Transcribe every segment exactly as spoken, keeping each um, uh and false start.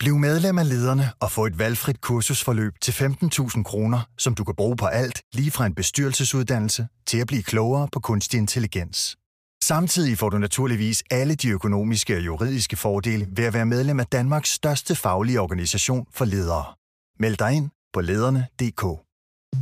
Bliv medlem af Lederne og få et valgfrit kursusforløb til femten tusind kroner, som du kan bruge på alt, lige fra en bestyrelsesuddannelse til at blive klogere på kunstig intelligens. Samtidig får du naturligvis alle de økonomiske og juridiske fordele ved at være medlem af Danmarks største faglige organisation for ledere. Meld dig ind på lederne punktum d k.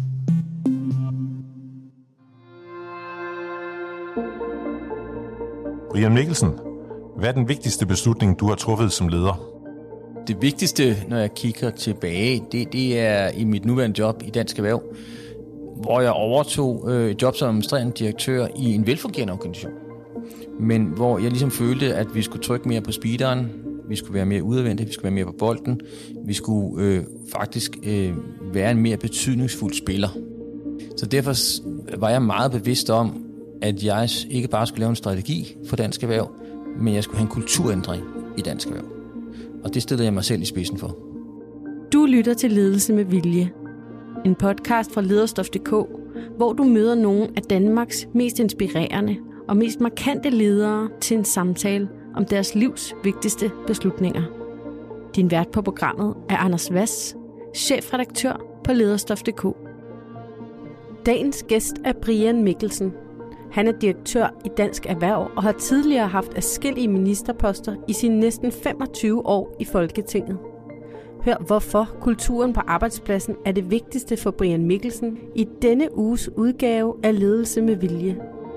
Brian Mikkelsen, hvad er den vigtigste beslutning, du har truffet som leder? Det vigtigste, når jeg kigger tilbage, det, det er i mit nuværende job i Dansk Erhverv, hvor jeg overtog øh, job som administrerende direktør i en velfungerende organisation. Men hvor jeg ligesom følte, at vi skulle trykke mere på speederen, vi skulle være mere udadvendte, vi skulle være mere på bolden, vi skulle øh, faktisk øh, være en mere betydningsfuld spiller. Så derfor var jeg meget bevidst om, at jeg ikke bare skulle lave en strategi for Dansk Erhverv, men jeg skulle have en kulturændring i Dansk Erhverv. Og det stillede jeg mig selv i spidsen for. Du lytter til Ledelse med Vilje. En podcast fra lederstof punktum d k, hvor du møder nogle af Danmarks mest inspirerende og mest markante ledere til en samtale om deres livs vigtigste beslutninger. Din vært på programmet er Anders Hvass, chefredaktør på lederstof punktum d k. Dagens gæst er Brian Mikkelsen. Han er direktør i Dansk Erhverv og har tidligere haft adskillige ministerposter i sine næsten femogtyve år i Folketinget. Hør hvorfor kulturen på arbejdspladsen er det vigtigste for Brian Mikkelsen i denne uges udgave af Ledelse med Vilje.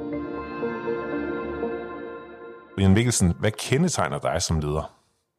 Brian Mikkelsen, hvad kendetegner dig som leder?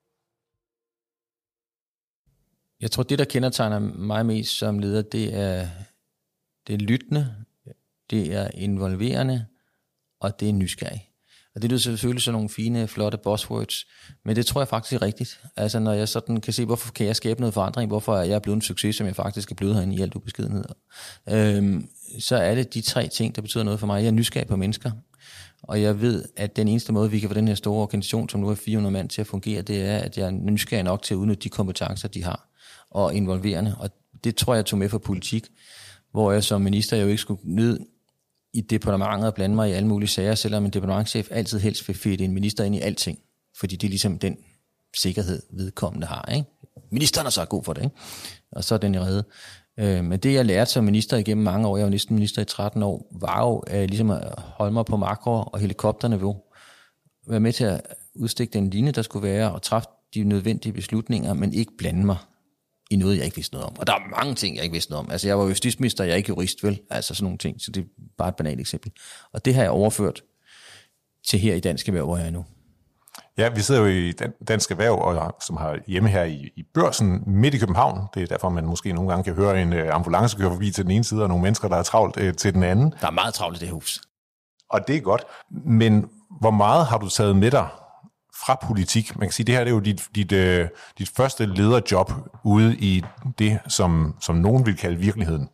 Jeg tror, det, der kendetegner mig mest som leder, det er, det er lyttende, det er involverende, og det er nysgerrig. Og det er selvfølgelig sådan nogle fine, flotte buzzwords, men det tror jeg faktisk er rigtigt. Altså når jeg sådan kan se, hvorfor kan jeg skabe noget forandring, hvorfor er jeg blevet en succes, som jeg faktisk er blevet herinde i alt ubeskedenhed. Øhm, så er det de tre ting, der betyder noget for mig. Jeg er nysgerrig på mennesker, og jeg ved, at den eneste måde, vi kan få den her store organisation, som nu er fire hundrede mand, til at fungere, det er, at jeg er nysgerrig nok til at udnytte de kompetencer, de har, og involverende. Og det tror jeg tog med for politik, hvor jeg som minister jo ikke skulle nyde i departementet og blande mig i alle mulige sager, selvom en departementschef altid helst vil fedte en minister ind i alting, fordi det er ligesom den sikkerhed, vedkommende har. Ikke? Ministeren er så god for det, ikke? Og så er den i rede. Øh, men det, jeg lærte som minister igennem mange år, jeg var næsten minister i tretten år, var jo øh, ligesom at holde mig på makro- og helikopterniveau. Være med til at udstikke den linje, der skulle være, og træffe de nødvendige beslutninger, men ikke blande mig i noget, jeg ikke vidste noget om. Og der er mange ting, jeg ikke vidste noget om. Altså, jeg var justitsminister, jeg er ikke jurist, vel? Altså sådan nogle ting, så det er bare et banalt eksempel. Og det har jeg overført til her i Dansk Erhverv, hvor jeg er nu. Ja, vi sidder jo i Dansk Erhverv, og, som har hjemme her i, i Børsen, midt i København. Det er derfor, man måske nogle gange kan høre en uh, ambulance køre forbi til den ene side, og nogle mennesker, der er travlt uh, til den anden. Der er meget travlt i det hus. Og det er godt. Men hvor meget har du taget med dig fra politik? Man kan sige, det her det er jo dit, dit, uh, dit første lederjob ude i det, som, som nogen vil kalde virkeligheden.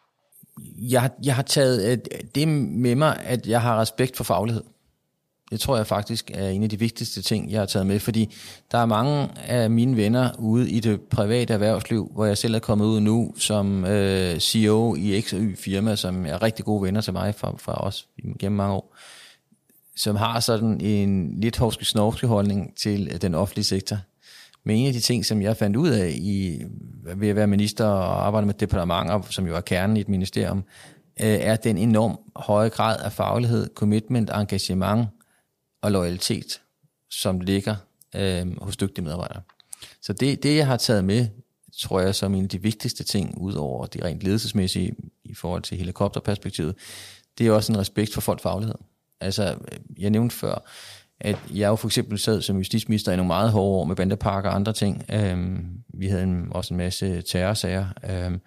Jeg, jeg har taget uh, det med mig, at jeg har respekt for faglighed. Det tror jeg faktisk er en af de vigtigste ting, jeg har taget med, fordi der er mange af mine venner ude i det private erhvervsliv, hvor jeg selv er kommet ud nu som øh, C E O i X og Y firma, som er rigtig gode venner til mig fra, fra os gennem mange år, som har sådan en lidt hovske-snovske holdning til den offentlige sektor. Men en af de ting, som jeg fandt ud af i, ved at være minister og arbejde med departementer, som jo er kernen i et ministerium, øh, er den enormt høje grad af faglighed, commitment, engagement og loyalitet, som ligger øh, hos dygtige medarbejdere. Så det, det, jeg har taget med, tror jeg, som en af de vigtigste ting, ud over det rent ledelsesmæssige i forhold til helikopterperspektivet, det er også en respekt for folks faglighed. Altså, jeg nævnte før, at jeg jo for eksempel sad som justitsminister i nogle meget hårde år med bandepakker og andre ting. Øh, vi havde en, også en masse terrorsager. Øh,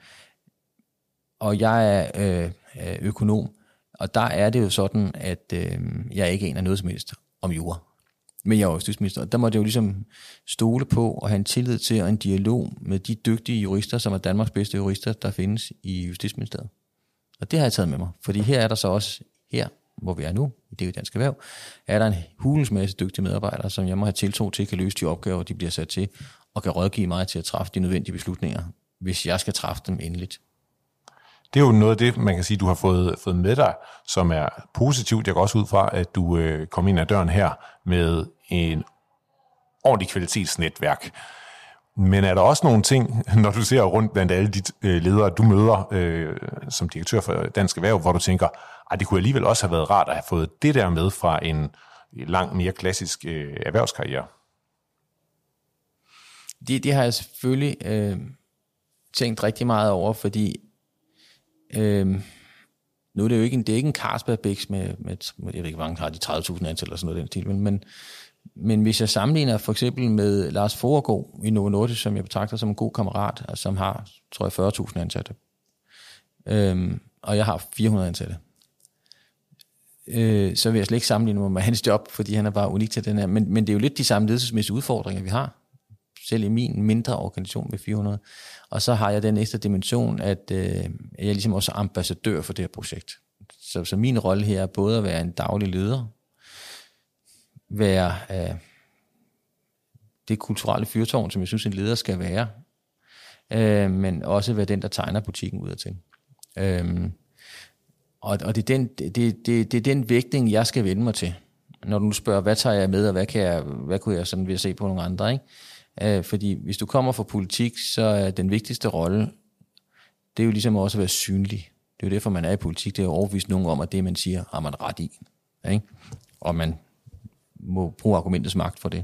og jeg er øh, økonom, og der er det jo sådan, at øh, jeg ikke aner noget som helst om jura. Men jeg er jo justitsminister, og der må det jo ligesom stole på og have en tillid til og en dialog med de dygtige jurister, som er Danmarks bedste jurister, der findes i Justitsministeriet. Og det har jeg taget med mig, fordi her er der så også, her hvor vi er nu, i det Dansk Erhverv, er der en hulens masse dygtige medarbejdere, som jeg må have tiltro til, kan løse de opgaver, de bliver sat til, og kan rådgive mig til at træffe de nødvendige beslutninger, hvis jeg skal træffe dem endeligt. Det er jo noget af det, man kan sige, du har fået, fået med dig, som er positivt. Jeg går også ud fra, at du øh, kom ind ad døren her med en ordentlig kvalitetsnetværk. Men er der også nogle ting, når du ser rundt blandt alle de øh, ledere, du møder øh, som direktør for Dansk Erhverv, hvor du tænker, at det kunne alligevel også have været rart at have fået det der med fra en langt mere klassisk øh, erhvervskarriere? Det, det har jeg selvfølgelig øh, tænkt rigtig meget over, fordi øh, nu er det jo ikke en, det er ikke en Carlsberg-Bix med, med, med, jeg ved ikke, hvor mange har de tredive tusind ansatte eller sådan noget den stil, men, men, men hvis jeg sammenligner for eksempel med Lars Foregaard i Novo Nordisk, som jeg betragter som en god kammerat, altså, som har, tror jeg, fyrre tusind ansatte, øh, og jeg har fire hundrede ansatte, øh, så vil jeg slet ikke sammenligne mig med hans job, fordi han er bare unik til den her, men, men det er jo lidt de samme ledelsesmæssige udfordringer, vi har, selv i min mindre organisation med fire hundrede. Og så har jeg den ekstra dimension, at øh, jeg er ligesom også ambassadør for det her projekt. Så, så min rolle her er både at være en daglig leder, være øh, det kulturelle fyrtårn, som jeg synes, en leder skal være, øh, men også være den, der tegner butikken udadtil. Øh, og og det, er den, det, det, det er den vægtning, jeg skal vende mig til. Når du nu spørger, hvad tager jeg med, og hvad, kan jeg, hvad kunne jeg sådan vil se på nogle andre, ikke? Fordi hvis du kommer fra politik, så er den vigtigste rolle, det er jo ligesom også at være synlig. Det er jo derfor, man er i politik. Det er jo overbevist nogen om, at det, man siger, har man ret i. Ikke? Og man må bruge argumentets magt for det.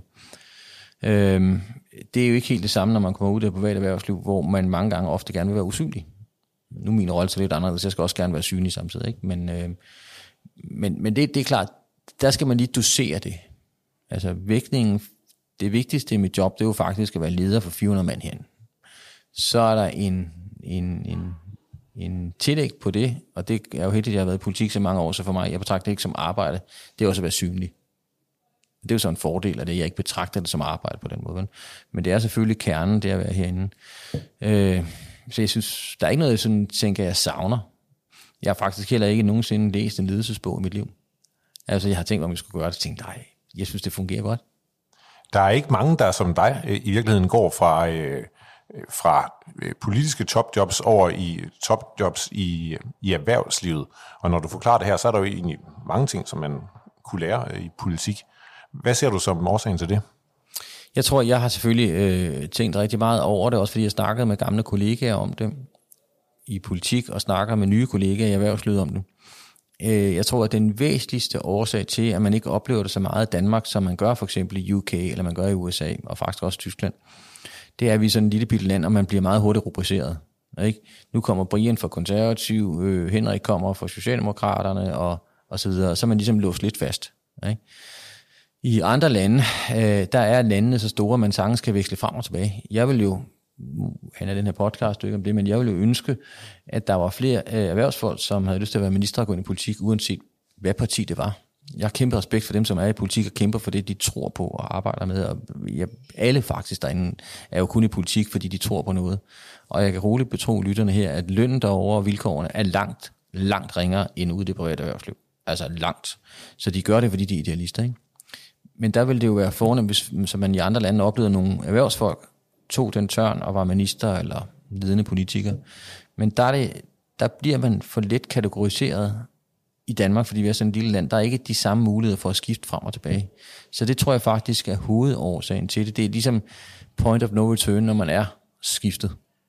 Øhm, det er jo ikke helt det samme, når man kommer ud af det private erhvervsliv, hvor man mange gange ofte gerne vil være usynlig. Nu er min rolle så lidt anderledes. Jeg skal også gerne være synlig samtidig. Ikke? Men, øh, men, men det, det er klart, der skal man lige dosere det. Altså vægtningen. Det vigtigste i mit job, det er jo faktisk at være leder for fire hundrede mand herinde. Så er der en, en, en, en tillæg på det, og det er jo heldigt, at jeg har været i politik så mange år, så for mig, jeg betragter det ikke som arbejde, det er også at være synlig. Det er jo så en fordel af det, jeg ikke betragter det som arbejde på den måde. Men det er selvfølgelig kernen, det at være herinde. Øh, så jeg synes, der er ikke noget, jeg sådan tænker, jeg savner. Jeg har faktisk heller ikke nogensinde læst en ledelsesbog i mit liv. Altså, jeg har tænkt, om jeg skulle gøre det, og tænkt, nej, jeg synes, det fungerer godt. Der er ikke mange, der som dig i virkeligheden går fra, øh, fra politiske topjobs over i topjobs i, i erhvervslivet. Og når du forklarer det her, så er der jo egentlig mange ting, som man kunne lære i politik. Hvad ser du som årsagen til det? Jeg tror, jeg har selvfølgelig øh, tænkt rigtig meget over det, også fordi jeg snakkede med gamle kollegaer om det i politik, og snakker med nye kollegaer i erhvervslivet om det. Jeg tror, at den væsentligste årsag til, at man ikke oplever det så meget i Danmark, som man gør for eksempel i U K, eller man gør i U S A, og faktisk også Tyskland, det er, at vi er sådan en lille bitte land, og man bliver meget hurtigt rubriceret. Ikke? Nu kommer Brian fra Konservativ, øh, Henrik kommer fra Socialdemokraterne, og, og så videre, og så er man ligesom låst lidt fast. Ikke? I andre lande, øh, der er landene så store, at man sagtens kan veksle frem og tilbage. Jeg vil jo, han er den her podcast, ikke om det, men jeg ville jo ønske, at der var flere øh, erhvervsfolk, som havde lyst til at være minister og gå ind i politik, uanset hvad parti det var. Jeg har kæmpe respekt for dem, som er i politik og kæmper for det, de tror på og arbejder med. Og jeg, alle faktisk derinde er jo kun i politik, fordi de tror på noget. Og jeg kan roligt betro lytterne her, at lønnen derovre og vilkårene er langt, langt ringere end ude i det private erhvervsliv. Altså langt. Så de gør det, fordi de er idealister, ikke? Men der vil det jo være fornemt, hvis som man i andre lande oplevede nogle erhvervsfolk, tog den tørn og var minister eller ledende politiker. Men der, er det, der bliver man for let kategoriseret i Danmark, fordi vi er sådan et lille land. Der er ikke de samme muligheder for at skifte frem og tilbage. Så det tror jeg faktisk er hovedårsagen til det. Det er ligesom point of no return, når man er skiftet.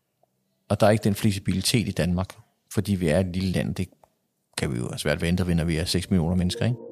Og der er ikke den fleksibilitet i Danmark, fordi vi er et lille land. Det kan vi jo svært vente, når vi er seks millioner mennesker, ikke?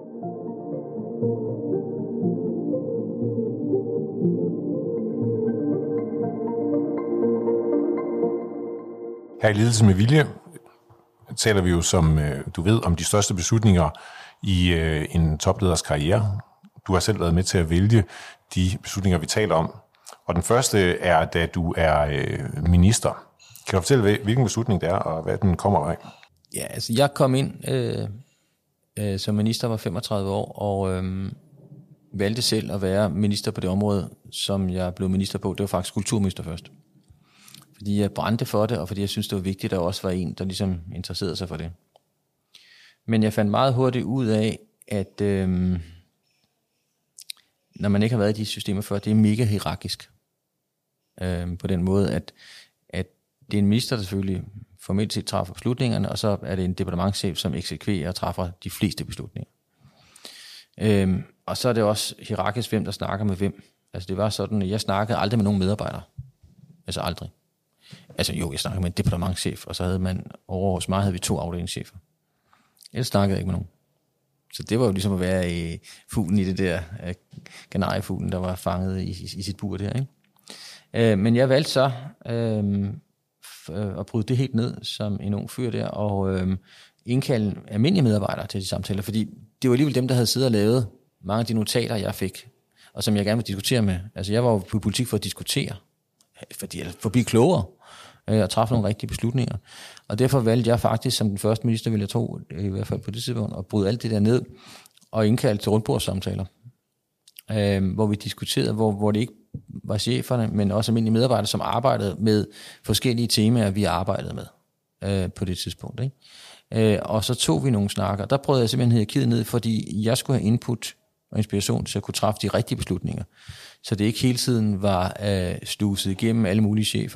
Her i Ledelse med Vilje taler vi jo, som du ved, om de største beslutninger i en topleders karriere. Du har selv været med til at vælge de beslutninger, vi taler om. Og den første er, da du er minister. Kan du fortælle, hvilken beslutning det er, og hvad den kommer af? Ja, altså jeg kom ind øh, øh, som minister, var femogtredive år, og øh, valgte selv at være minister på det område, som jeg blev minister på. Det var faktisk kulturminister først. Fordi jeg brændte for det, og fordi jeg synes, det var vigtigt, at der også var en, der ligesom interesserede sig for det. Men jeg fandt meget hurtigt ud af, at øh, når man ikke har været i de systemer før, det er mega hierarkisk. Øh, på den måde, at, at det er en minister, der selvfølgelig formelt set træffer beslutningerne, og så er det en departementschef, som eksekverer og træffer de fleste beslutninger. Øh, og så er det også hierarkisk, hvem der snakker med hvem. Altså det var sådan, at jeg snakkede aldrig med nogen medarbejdere. Altså aldrig. Altså jo, jeg snakkede med en departementschef, og så havde man, over hos mig havde vi to afdelingschefer. Ellers snakkede jeg ikke med nogen. Så det var jo ligesom at være i fuglen i det der, uh, kanariefuglen, der var fanget i, i, i sit bur der, ikke? Uh, men jeg valgte så uh, f- at bryde det helt ned som en ung fyr der, og uh, indkalde almindelige medarbejdere til de samtaler, fordi det var alligevel dem, der havde siddet og lavet mange af de notater, jeg fik, og som jeg gerne vil diskutere med. Altså jeg var jo på politik for at diskutere, fordi, for at blive klogere, og træffe nogle rigtige beslutninger. Og derfor valgte jeg faktisk, som den første minister, ville jeg tro, i hvert fald på det tidspunkt, at bryde alt det der ned, og indkalde til rundbordssamtaler, øh, hvor vi diskuterede, hvor, hvor det ikke var cheferne, men også almindelige medarbejdere, som arbejdede med forskellige temaer, vi arbejdede med øh, på det tidspunkt. Ikke? Øh, og så tog vi nogle snakker. Der prøvede jeg simpelthen hierarkiet ned, fordi jeg skulle have input og inspiration til at kunne træffe de rigtige beslutninger. Så det ikke hele tiden var øh, sluset igennem alle mulige chefer.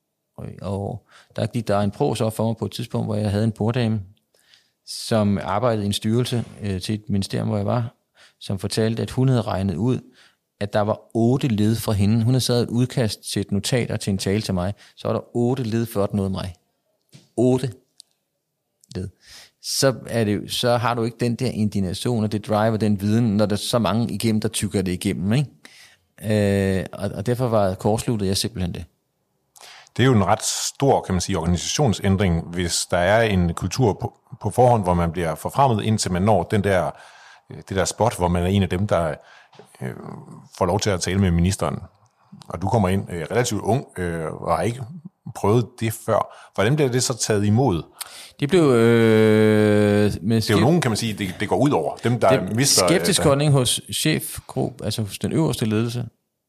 Og der gik der en pros op for mig på et tidspunkt, hvor jeg havde en borddame, som arbejdede i en styrelse øh, til et ministerium, hvor jeg var, som fortalte, at hun havde regnet ud, at der var otte led fra hende. Hun havde taget et udkast til et notat og til en tale til mig. Så var der otte led før den nåede mig. Otte led. Så, er det, så har du ikke den der indignation og det drive og den viden, når der er så mange igennem, der tykker det igennem. Ikke? Øh, og, og derfor var kortsluttet jeg simpelthen det. Det er jo en ret stor, kan man sige, organisationsændring, hvis der er en kultur på, på forhånd, hvor man bliver forfremmet, indtil man når den der, det der spot, hvor man er en af dem, der øh, får lov til at tale med ministeren. Og du kommer ind øh, relativt ung øh, og har ikke prøvet det før. Hvordan bliver det så taget imod? Det blev øh, med det er jo nogen, kan man sige, det, det går ud over. Dem, der det, mister... Skeptisk der... holdning hos chefgruppe, altså hos den øverste ledelse.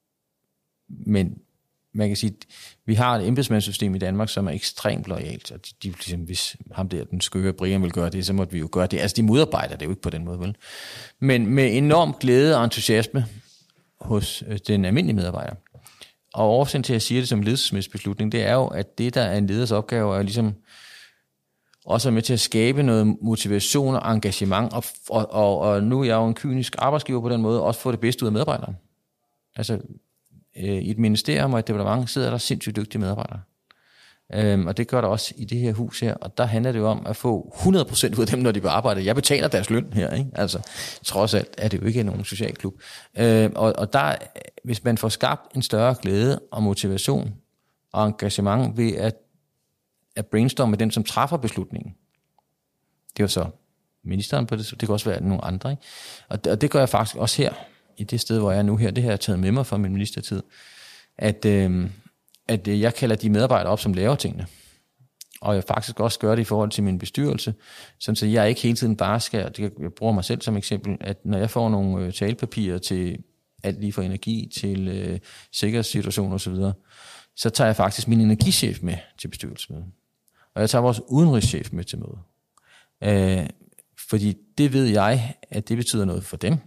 Men man kan sige, vi har et embedsmandssystem i Danmark, som er ekstremt loyalt. Og de, de, ligesom, hvis ham der, den skøre Brian, vil gøre det, så måtte vi jo gøre det. Altså, de modarbejder det jo ikke på den måde, vel? Men med enorm glæde og entusiasme hos øh, den almindelige medarbejder. Og årsagen til, at jeg siger det som ledelsesmæssig beslutning, det er jo, at det, der er en leders opgave, er ligesom også med til at skabe noget motivation og engagement. Og, og, og, og nu er jeg jo en kynisk arbejdsgiver på den måde, også få det bedste ud af medarbejderen. Altså, i et ministerium og et departement sidder der sindssygt dygtige medarbejdere. Øhm, og det gør der også i det her hus her. Og der handler det jo om at få hundrede procent ud af dem, når de vil arbejde. Jeg betaler deres løn her, ikke? Altså, trods alt er det jo ikke nogen social klub. Øhm, og, og der, hvis man får skabt en større glæde og motivation og engagement ved at, at brainstorme med den, som træffer beslutningen. Det er jo så ministeren på det, det kan også være nogle andre, ikke? Og det, og det gør jeg faktisk også her, i det sted, hvor jeg er nu her, det har jeg taget med mig fra min ministertid, at, øh, at jeg kalder de medarbejdere op, som laver tingene. Og jeg faktisk også gør det i forhold til min bestyrelse, sådan så jeg ikke hele tiden bare skal, jeg bruger mig selv som eksempel, at når jeg får nogle øh, talepapirer til alt lige fra energi til øh, sikkerhedssituationer osv., så, så tager jeg faktisk min energichef med til bestyrelsesmødet. Og jeg tager vores udenrigschef med til møde. Øh, fordi det ved jeg, at det betyder noget for dem.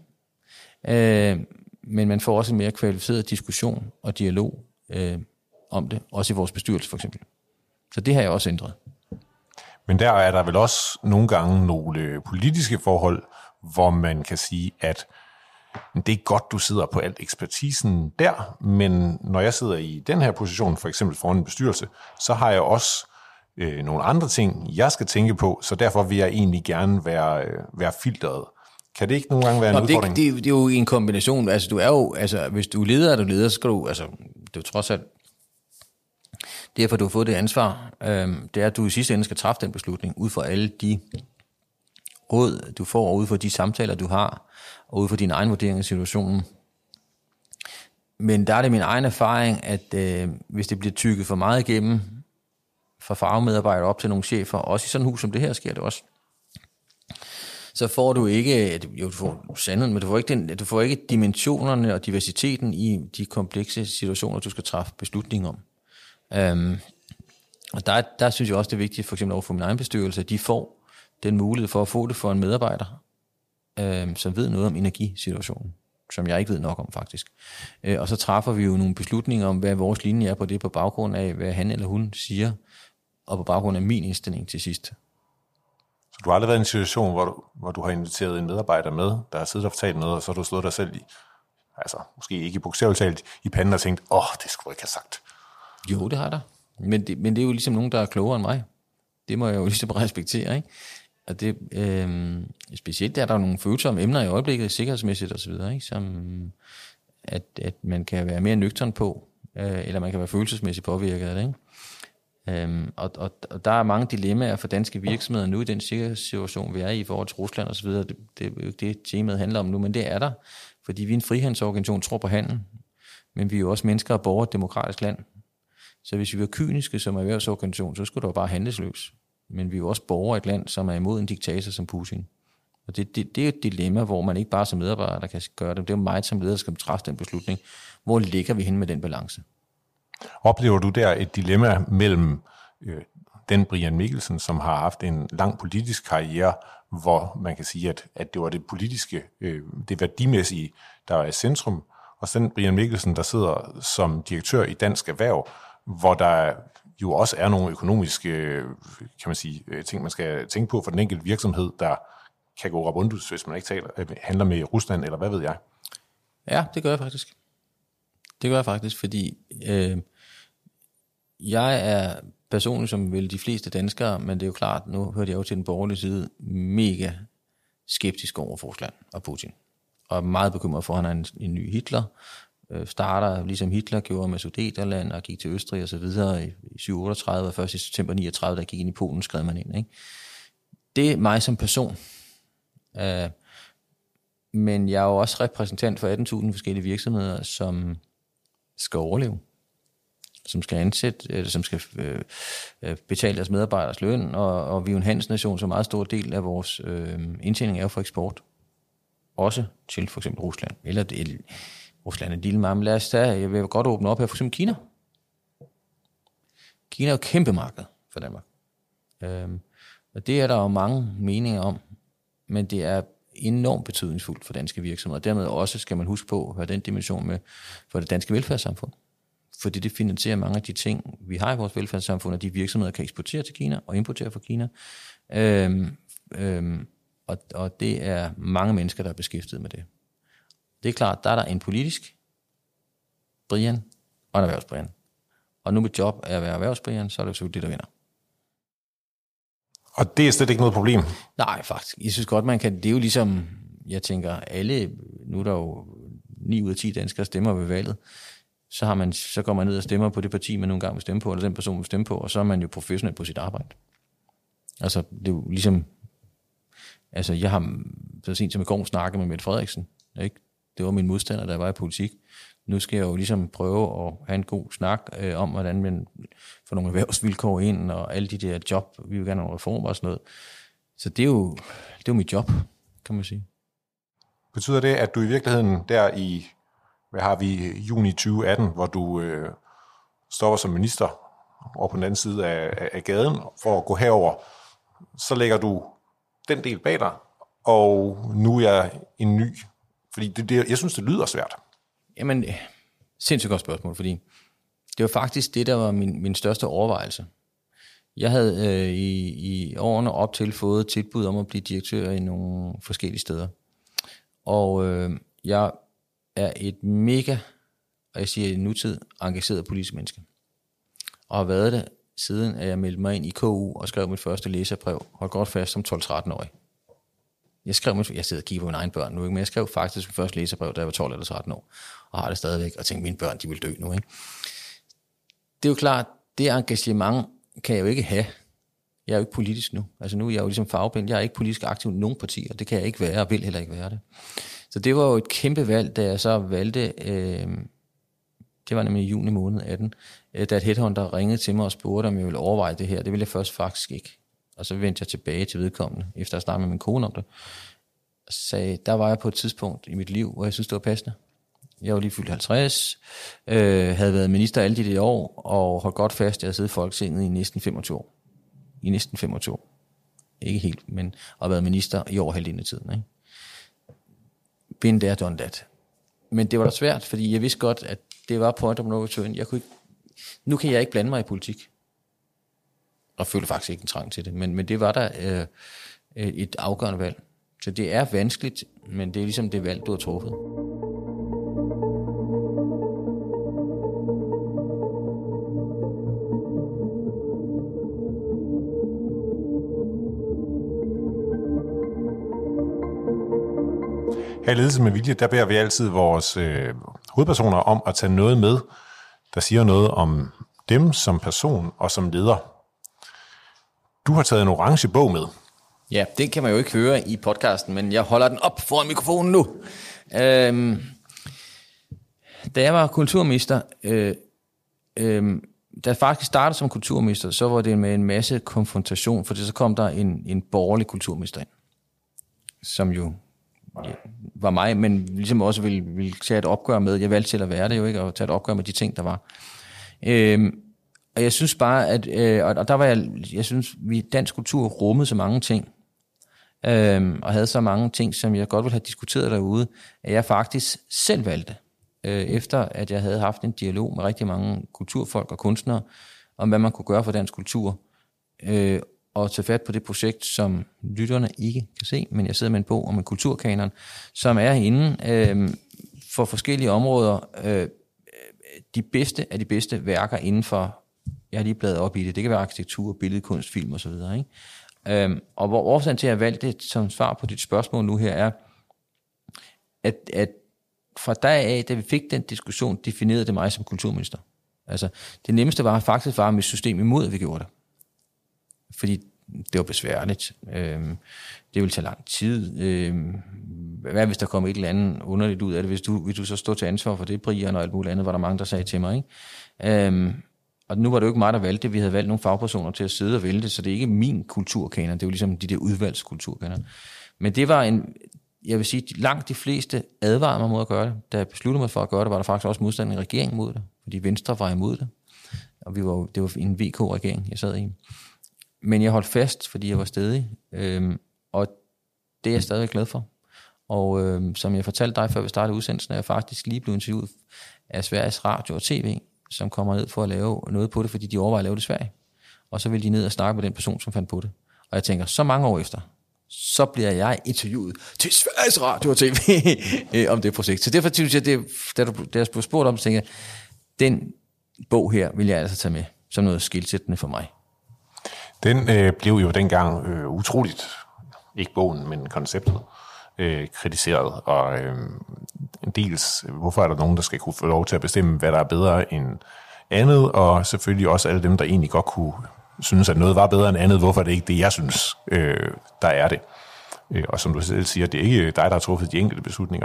Øh, men man får også en mere kvalificeret diskussion og dialog øh, om det, også i vores bestyrelse for eksempel. Så det har jeg også ændret. Men der er der vel også nogle gange nogle politiske forhold, hvor man kan sige, at det er godt, du sidder på alt ekspertisen der, men når jeg sidder i den her position, for eksempel foran en bestyrelse, så har jeg også øh, nogle andre ting, jeg skal tænke på, så derfor vil jeg egentlig gerne være, øh, være filtret. Kan det ikke nogle gange være en Nå, udfordring? Det, det, det er jo en kombination. Altså, du er jo, altså, hvis du er leder, er du leder, så skal du, altså, det er jo trods alt, derfor du har fået det ansvar, øhm, det er, at du i sidste ende skal træffe den beslutning, ud fra alle de råd, du får, og ud fra de samtaler, du har, og ud fra din egen vurdering af situationen. Men der er det min egen erfaring, at øh, hvis det bliver tykket for meget igennem, fra fagmedarbejdere op til nogle chefer, også i sådan et hus som det her sker det også, så får du ikke, jo, du får sandheden, men du får ikke, den, du får ikke dimensionerne og diversiteten i de komplekse situationer, du skal træffe beslutninger om. Um, og der, der synes jeg også, det er vigtigt, for eksempel over for min egen bestyrelse, at de får den mulighed for at få det for en medarbejder, um, som ved noget om energisituationen, som jeg ikke ved nok om faktisk. Uh, og så træffer vi jo nogle beslutninger om, hvad vores linje er på det, på baggrund af, hvad han eller hun siger, og på baggrund af min indstilling til sidst. Så du har aldrig været i en situation, hvor du, hvor du har inviteret en medarbejder med, der har siddet og fortalt noget, og så har du slået dig selv i, altså måske ikke bogstaveligt talt, i panden og tænkt, åh, det skulle jeg ikke have sagt? Jo, det har der. Men det, men det er jo ligesom nogen, der er klogere end mig. Det må jeg jo ligesom respektere, ikke? Og det, øh, specielt er der nogle følsomme emner i øjeblikket, sikkerhedsmæssigt og så videre, ikke? Som at, at man kan være mere nøgtern på, øh, eller man kan være følelsesmæssigt påvirket af det, ikke? Øhm, og, og, og der er mange dilemmaer for danske virksomheder nu i den sikkerhedssituation, vi er i i forhold til Rusland og så videre. Det, det er jo ikke det, temaet handler om nu, men det er der, fordi vi er en frihandelsorganisation, tror på handel, men vi er jo også mennesker og borgere i et demokratisk land. Så hvis vi var kyniske som erhvervsorganisation, så skulle der jo bare handles løs. Men vi er jo også borgere i et land, som er imod en diktator som Putin. Og det, det, det er et dilemma, hvor man ikke bare som medarbejder der kan gøre det. Det er jo mig som leder, der skal træffe den beslutning. Hvor ligger vi hen med den balance? Oplever du der et dilemma mellem øh, den Brian Mikkelsen, som har haft en lang politisk karriere, hvor man kan sige, at, at det var det politiske, øh, det værdimæssige, der er i centrum, og så den Brian Mikkelsen, der sidder som direktør i Dansk Erhverv, hvor der jo også er nogle økonomiske kan man sige, ting, man skal tænke på for den enkelte virksomhed, der kan gå rabundus, hvis man ikke taler, handler med Rusland, eller hvad ved jeg? Ja, det gør jeg faktisk. Det gør jeg faktisk, fordi øh, jeg er personligt, som vel de fleste danskere, men det er jo klart, nu hørte jeg jo til den borgerlige side, mega skeptisk over for Rusland og Putin. Og er meget bekymret for, at han er en, en ny Hitler. Øh, starter ligesom Hitler gjorde med Sudeterland og gik til Østrig og så videre i, i syv otteogtredive, og først i september niogtredive, der gik ind i Polen, skrev man ind. Ikke? Det er mig som person. Øh, men jeg er jo også repræsentant for atten tusind forskellige virksomheder, som skal overleve, som skal ansætte, eller som skal øh, betale deres medarbejderes løn, og, og vi er jo en handelsnation, så en meget stor del af vores øh, indtjening er jo for eksport. Også til for eksempel Rusland. Eller det, Rusland er en lille meget. Lad os tage, jeg vil godt åbne op her, for eksempel Kina. Kina er jo et kæmpe marked for Danmark. Øhm, og det er der jo mange meninger om, men det er enormt betydningsfuldt for danske virksomheder. Dermed også skal man huske på at have den dimension med for det danske velfærdssamfund. Fordi det finansierer mange af de ting, vi har i vores velfærdssamfund, og de virksomheder kan eksportere til Kina og importere fra Kina. Øhm, øhm, og, og det er mange mennesker, der er beskæftiget med det. Det er klart, der er der en politisk Brian og en erhvervsbrian. Og nu mit job er at være erhvervsbrian, så er det jo selvfølgelig det, der vinder. Og det er slet ikke noget problem? Nej, faktisk. Jeg synes godt, man kan. Det er jo ligesom, jeg tænker, alle, nu er der jo ni ud af ti danskere stemmer ved valget, så, har man, så går man ned og stemmer på det parti, man nogle gange vil stemme på, eller den person vil stemme på, og så er man jo professionel på sit arbejde. Altså, det er jo ligesom, altså jeg har så sent som i går snakket med Mette Frederiksen, ikke? Det var min modstander, der var i politik. Nu skal jeg jo ligesom prøve at have en god snak øh, om, hvordan man får nogle erhvervsvilkår ind, og alle de der job, vi vil gerne have nogle reformer og sådan noget. Så det er jo, det er jo mit job, kan man sige. Betyder det, at du i virkeligheden der i, hvad har vi, juni tyve atten, hvor du øh, stopper som minister over på den anden side af, af gaden for at gå herover, så lægger du den del bag dig, og nu er jeg en ny. Fordi det, det, jeg synes, det lyder svært. Jamen, sindssygt godt spørgsmål, fordi det var faktisk det, der var min, min største overvejelse. Jeg havde øh, i, i årene op til fået tilbud om at blive direktør i nogle forskellige steder. Og øh, jeg er et mega, og jeg siger i nutid, engageret politisk menneske. Og har været det siden, at jeg meldte mig ind i K U og skrev mit første læserbrev, holdt godt fast som tolv-tretten-årig. Jeg skrev, jeg sidder og kigger på mine egne børn nu, ikke? Men jeg skrev faktisk mit første læserbrev, da jeg var tolv eller tretten år, og har det stadigvæk, og tænkte, mine børn, de vil dø nu, ikke? Det er jo klart, det engagement kan jeg jo ikke have. Jeg er jo ikke politisk nu. Altså nu er jeg jo ligesom farveblind. Jeg er ikke politisk aktiv i nogen partier. Det kan jeg ikke være, og vil heller ikke være det. Så det var jo et kæmpe valg, da jeg så valgte, øh, det var nemlig i juni måned atten, øh, da et headhunter ringede til mig og spurgte, om jeg ville overveje det her. Det ville jeg først faktisk ikke. Og så vendte jeg tilbage til vedkommende, efter at snakke med min kone om det. Og sagde, der var jeg på et tidspunkt i mit liv, hvor jeg synes, det var passende. Jeg var lige fyldt halvtreds, øh, havde været minister alle de der år, og holdt godt fast, jeg havde siddet i Folketinget i næsten femogtyve år. I næsten femogtyve år. Ikke helt, men har været minister i over halvdelen af tiden. Ikke? Been there, done that. Men det var da svært, fordi jeg vidste godt, at det var point of no return. Jeg kunne ikke, nu kan jeg ikke blande mig i politik. Og følte faktisk ikke en trang til det. Men, men det var der øh, et afgørende valg. Så det er vanskeligt, men det er ligesom det valg, du har truffet. Her i Ledelse med Vilje, der beder vi altid vores øh, hovedpersoner om at tage noget med, der siger noget om dem som person og som leder. Du har taget en orange bog med. Ja, det kan man jo ikke høre i podcasten, men jeg holder den op foran mikrofonen nu. Øhm, da jeg var kulturminister, øh, øh, da jeg faktisk startede som kulturminister, så var det med en masse konfrontation, fordi så kom der en, en borgerlig kulturminister ind, som jo ja, var mig, men ligesom også ville, ville tage et opgør med. Jeg valgte til at være det jo ikke, og tage et opgør med de ting, der var. Øh, og jeg synes bare, at øh, og der var jeg, jeg synes, vi dansk kultur rummede så mange ting, Øhm, og havde så mange ting, som jeg godt ville have diskuteret derude, at jeg faktisk selv valgte, øh, efter at jeg havde haft en dialog med rigtig mange kulturfolk og kunstnere, om hvad man kunne gøre for dansk kultur, øh, og tage fat på det projekt, som lytterne ikke kan se, men jeg sidder med en bog om en kulturkanon, som er inde øh, for forskellige områder, øh, de bedste af de bedste værker inden for, jeg har lige bladet op i det, det kan være arkitektur, billedkunst, film osv., ikke? Øhm, og hvor årsagen til at jeg valgte det som svar på dit spørgsmål nu her er, at, at fra dag af, da vi fik den diskussion, definerede det mig som kulturminister. Altså, det nemmeste var faktisk var med system imod, at vi gjorde det. Fordi det var besværligt. Øhm, det ville tage lang tid. Øhm, hvad hvis der kom et eller andet underligt ud af det? Hvis du, hvis du så stod til ansvar for det, Brian og alt muligt andet, var der mange, der sagde til mig, ikke? Øhm, Og nu var det jo ikke mig, der valgte det. Vi havde valgt nogle fagpersoner til at sidde og vælge det, så det er ikke min kulturkanon. Det er jo ligesom de der udvalgskulturkaner. Men det var en, jeg vil sige, langt de fleste advarede mig mod at gøre det. Da jeg besluttede mig for at gøre det, var der faktisk også modstand i regeringen mod det, fordi Venstre var imod det. Og vi var, det var en V K-regering, jeg sad i. Men jeg holdt fast, fordi jeg var stædig. Øhm, og det er jeg stadig glad for. Og øhm, som jeg fortalte dig, før vi startede udsendelsen, er jeg faktisk lige blevet interviewet af Sveriges Radio og T V, som kommer ned for at lave noget på det, fordi de overvejer at lave det i Sverige. Og så vil de ned og snakke med den person, som fandt på det. Og jeg tænker, så mange år efter, så bliver jeg interviewet til Sveriges Radio og T V om det projekt. Så derfor synes jeg, det, da du da jeg blev spurgt om, så tænker jeg, den bog her vil jeg altså tage med som noget skilsættende for mig. Den øh, blev jo dengang øh, utroligt, ikke bogen, men konceptet, øh, kritiseret. Og øh, dels, hvorfor er der nogen, der skal kunne få lov til at bestemme, hvad der er bedre end andet, og selvfølgelig også alle dem, der egentlig godt kunne synes, at noget var bedre end andet, hvorfor er det ikke det, jeg synes, øh, der er det. Øh, og som du selv siger, det er ikke dig, der har truffet de enkelte beslutninger,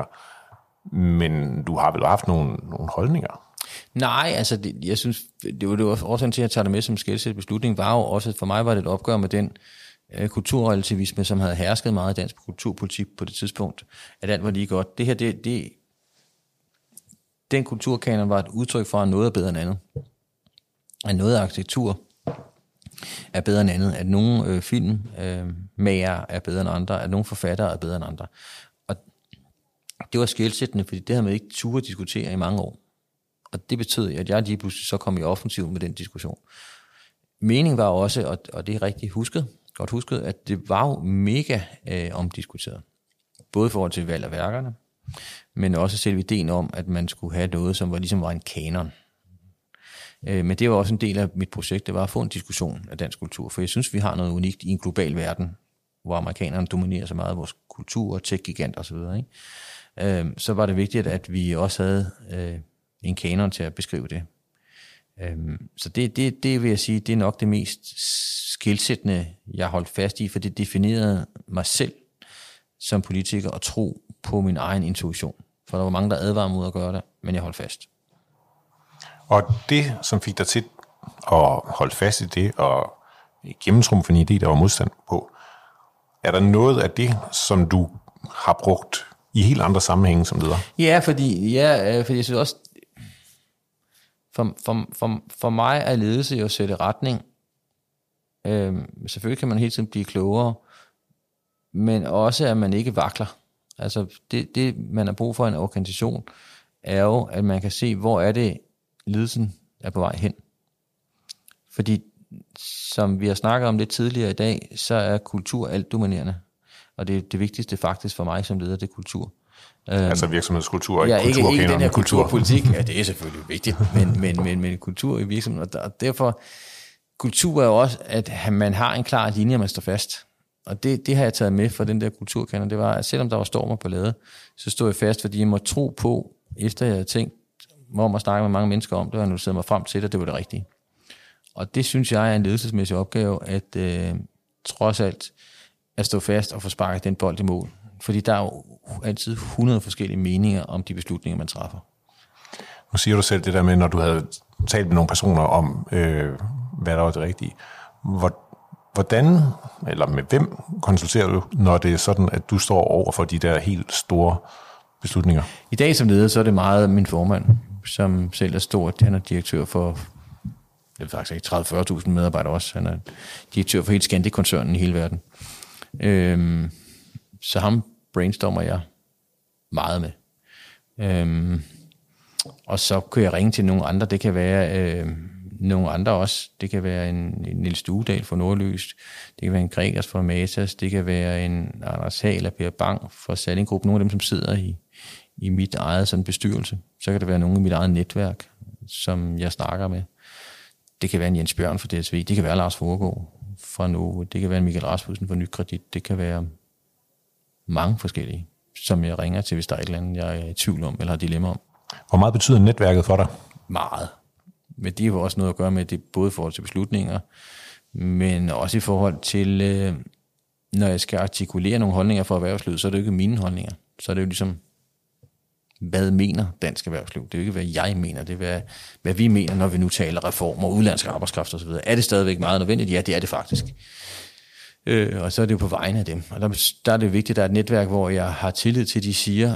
men du har vel haft nogle, nogle holdninger? Nej, altså det, jeg synes, det var det var årsagen til at tage det med som skældsættende beslutning, var jo også, for mig var det et opgør med den øh, kulturrelativisme, som havde hersket meget i dansk kulturpolitik på det tidspunkt, at alt var lige godt. Det her, det, det den kulturkanon var et udtryk for, at noget er bedre end andet. At noget af arkitektur er bedre end andet. At nogle øh, filmmager øh, er bedre end andre. At nogle forfattere er bedre end andre. Og det var skelsættende, fordi det havde man ikke turde diskutere i mange år. Og det betød, at jeg lige pludselig så kom i offensiv med den diskussion. Meningen var også, og, og det er rigtig husket, godt husket, at det var jo mega øh, omdiskuteret. Både i forhold til valg af værkerne, men også selv ideen om, at man skulle have noget, som var ligesom var en kanon. Øh, men det var også en del af mit projekt, det var at få en diskussion af dansk kultur, for jeg synes, vi har noget unikt i en global verden, hvor amerikanerne dominerer så meget af vores kultur og tech-giganter osv. Øh, så var det vigtigt, at vi også havde øh, en kanon til at beskrive det. Øh, så det, det, det vil jeg sige, det er nok det mest skelsættende, jeg holdt fast i, for det definerede mig selv som politiker og tro på min egen intuition. For der var mange, der advarede mod at gøre det, men jeg holdt fast. Og det, som fik dig til at holde fast i det, og gennemtrumfe en idé, der var modstand på, er der noget af det, som du har brugt i helt andre sammenhænge som leder? Ja, fordi, ja, fordi jeg synes også, for, for, for, for mig er ledelse jo at sætte retning. Øhm, selvfølgelig kan man hele tiden blive klogere, men også at man ikke vakler. Altså det, det, man har brug for en organisation, er jo, at man kan se, hvor er det, ledelsen er på vej hen. Fordi, som vi har snakket om lidt tidligere i dag, så er kultur alt dominerende. Og det, det vigtigste faktisk for mig som leder, det er kultur. Altså virksomhedskultur, ikke ja, kultur. Ikke, ikke den her kulturpolitik, ja, det er selvfølgelig vigtigt, men, men, men, men kultur i virksomheden. Og derfor, kultur er jo også, at man har en klar linje, man står fast. og det, det har jeg taget med fra den der kulturkanon, det var, at selvom der var storm og ballade, så stod jeg fast, fordi jeg må tro på, efter jeg havde tænkt mig om at snakke med mange mennesker om det, og jeg nu sidder mig frem til det, det var det rigtige. Og det synes jeg er en ledelsesmæssig opgave, at øh, trods alt at stå fast og få sparket den bold i mål. Fordi der er jo altid hundrede forskellige meninger om de beslutninger, man træffer. Nu siger du selv det der med, når du havde talt med nogle personer om, øh, hvad der var det rigtige. Hvordan, eller med hvem konsulterer du, når det er sådan, at du står over for de der helt store beslutninger? I dag som leder, så er det meget min formand, som selv er stor. Han er direktør for, det er faktisk ikke tredive til fyrre tusind medarbejdere også. Han er direktør for helt Scandic-koncernen i hele verden. Øhm, så ham brainstormer jeg meget med. Øhm, og så kan jeg ringe til nogle andre. Det kan være øh, nogle andre også. Det kan være en, en Niels Duedal fra Nordlys. Det kan være en Gregers fra Matas. Det kan være en Anders Hag eller Per Bang fra Salling Group. Nogle af dem, som sidder i, i mit eget sådan bestyrelse. Så kan det være nogle i mit eget netværk, som jeg snakker med. Det kan være en Jens Bjørn fra D S V. Det kan være Lars Foregård fra Novo. Det kan være en Michael Rasmussen fra Nykredit. Det kan være mange forskellige, som jeg ringer til, hvis der er et eller andet, jeg er i tvivl om eller har dilemma om. Hvor meget betyder netværket for dig? Meget. Men det har også noget at gøre med det, både i forhold til beslutninger, men også i forhold til, øh, når jeg skal artikulere nogle holdninger for erhvervslivet, så er det jo ikke mine holdninger. Så er det jo ligesom, hvad mener dansk erhvervsliv? Det er jo ikke, hvad jeg mener. Det er, hvad, hvad vi mener, når vi nu taler reformer, udlandsk arbejdskraft osv. Er det stadigvæk meget nødvendigt? Ja, det er det faktisk. Øh, og så er det jo på vegne af dem. Og der, der er det vigtigt, at der er et netværk, hvor jeg har tillid til, at de siger,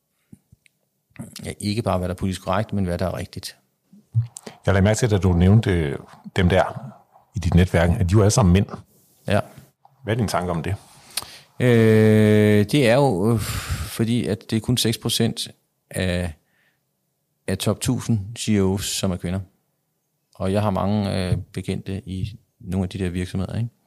ja, ikke bare, hvad der er politisk korrekt, men hvad der er rigtigt. Jeg lagde mærke til, at du nævnte dem der i dit netværk, at de var alle sammen mænd. Ja. Hvad er din tanke om det? Øh, det er jo, øh, fordi at det er kun seks procent af, af top tusind C E O's, som er kvinder. Og jeg har mange øh, bekendte i nogle af de der virksomheder, ikke?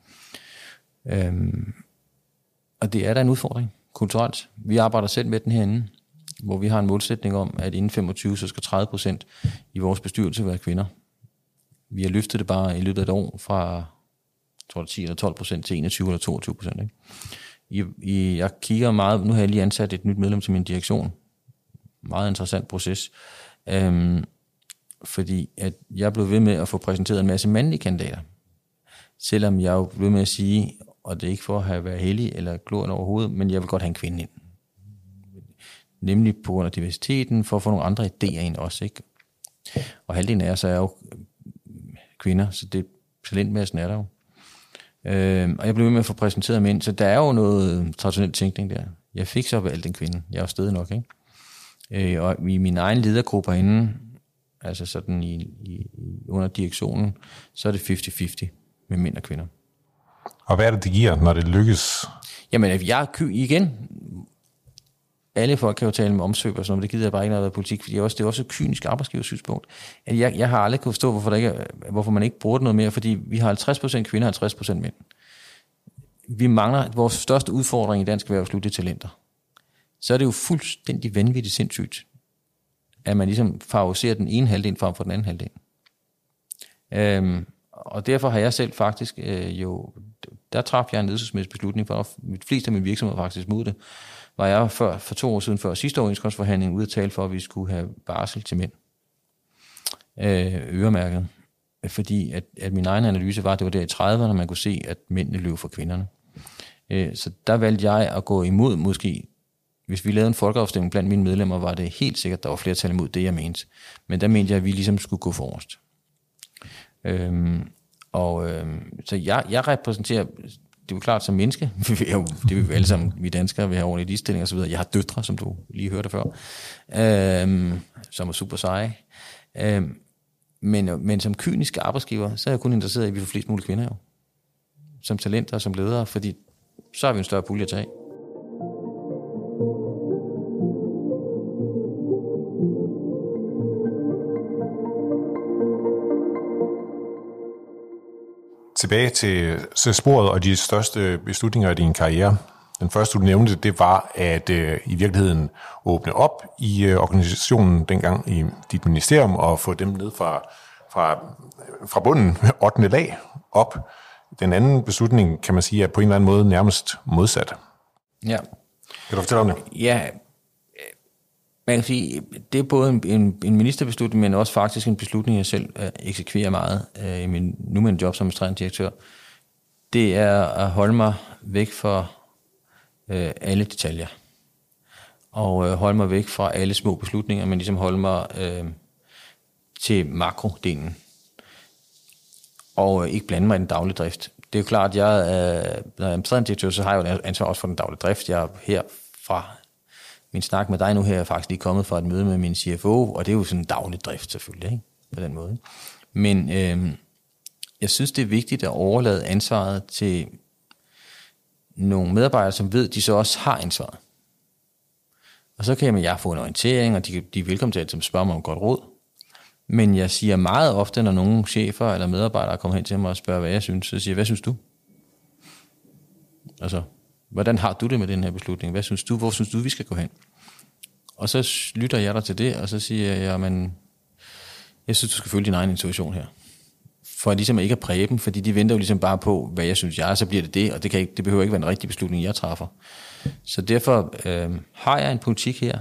Øhm, og det er da en udfordring kulturelt. Vi arbejder selv med den herinde, hvor vi har en målsætning om, at inden femogtyve, så skal tredive procent i vores bestyrelse være kvinder. Vi har løftet det bare i løbet af et år fra, jeg tror det ti eller tolv procent til enogtyve eller toogtyve procent. Ikke? I, i, jeg kigger meget, nu har jeg lige ansat et nyt medlem til min direktion. Meget interessant proces. Øhm, fordi at jeg blev ved med at få præsenteret en masse mandlige kandidater. Selvom jeg jo blev ved med at sige, og det er ikke for at have været heldig eller glorende overhovedet, men jeg vil godt have en kvinde ind. Nemlig på grund af diversiteten, for at få nogle andre idéer ind også, ikke? Og halvdelen af os er jo kvinder, så det talentmassen er der jo. Øh, og jeg blev ved med at få præsenteret mænd, så der er jo noget traditionel tænkning der. Jeg fik så valgt en kvinde, jeg er jo stadig nok, ikke? Øh, og i min egen ledergruppe herinde, altså sådan i, i, under direktionen, så er det halvtreds halvtreds med mænd og kvinder. Og hvad er det, det giver, når det lykkes? Jamen, jeg er igen... Alle folk kan jo tale med omsøg og sådan noget, men det gider jeg bare ikke, når der er politik, fordi også, det er også et kynisk arbejdsgiversynspunkt. At jeg, jeg har aldrig kunnet forstå, hvorfor, der ikke, hvorfor man ikke bruger det noget mere, fordi vi har halvtreds procent kvinder og halvtreds procent mænd. Vi mangler, vores største udfordring i dansk erhvervsliv, det er talenter. Så er det jo fuldstændig vanvittigt sindssygt, at man ligesom favoriserer den ene halvdel frem for den anden halvdel. Øhm, og derfor har jeg selv faktisk øh, jo, der traf jeg en ledelsesmæssig beslutning, for mit flest af mine virksomheder faktisk mod det, var jeg for, for to år siden, før sidste overenskomstforhandling, ude at tale for, at vi skulle have barsel til mænd. Øh, øremærket. Fordi at, at min egen analyse var, at det var der i trediverne, man kunne se, at mændene løb for kvinderne. Øh, så der valgte jeg at gå imod, måske, hvis vi lavede en folkeafstemning blandt mine medlemmer, var det helt sikkert, der var flertal imod det, jeg mente. Men der mente jeg, at vi ligesom skulle gå forrest. Øh, og øh, så jeg, jeg repræsenterer... Det er jo klart, som menneske, det er jo alle sammen, vi danskere, vi har ordentlige ligestilling og så videre. Jeg har døtre, som du lige hørte før, øhm, som er super seje. Øhm, men, men som kyniske arbejdsgiver, så er jeg kun interesseret i, at vi får flest mulige kvinder jo. Som talenter og som ledere, fordi så har vi en større pulje at tage. Tilbage til, til sporet og de største beslutninger i din karriere. Den første, du nævnte, det var at øh, i virkeligheden åbne op i øh, organisationen dengang i dit ministerium og få dem ned fra, fra, fra bunden, ottende lag, op den anden beslutning, kan man sige, er på en eller anden måde nærmest modsat. Ja. Kan du fortælle om det? Ja, man kan sige, det er både en, en, en ministerbeslutning, men også faktisk en beslutning, jeg selv uh, eksekverer meget uh, i min nuværende job som administrerende direktør. Det er at holde mig væk fra uh, alle detaljer. Og uh, holde mig væk fra alle små beslutninger, men ligesom holde mig uh, til makrodelen. Og uh, ikke blande mig i den daglige drift. Det er jo klart, at jeg uh, når jeg er administrerende direktør, så har jeg jo ansvar også for den daglige drift. Jeg er her fra min snak med dig nu her er faktisk lige kommet fra et møde med min C F O, og det er jo sådan en daglig drift selvfølgelig, ikke? På den måde. Men øh, jeg synes, det er vigtigt at overlade ansvaret til nogle medarbejdere, som ved, at de så også har ansvaret. Og så kan jeg få en orientering, og de, de er velkommen til at spørge mig om godt råd. Men jeg siger meget ofte, når nogle chefer eller medarbejdere kommer hen til mig og spørger, hvad jeg synes, så siger jeg, hvad synes du? Altså, hvordan har du det med den her beslutning? Hvad synes du? Hvor synes du, vi skal gå hen? Og så lytter jeg dig til det, og så siger jeg, jamen, jeg synes, du skal følge din egen intuition her. For ligesom ikke at præge dem, fordi de venter jo ligesom bare på, hvad jeg synes jeg er, så bliver det det, og det, kan ikke, det behøver ikke være en rigtig beslutning, jeg træffer. Så derfor øh, har jeg en politik her,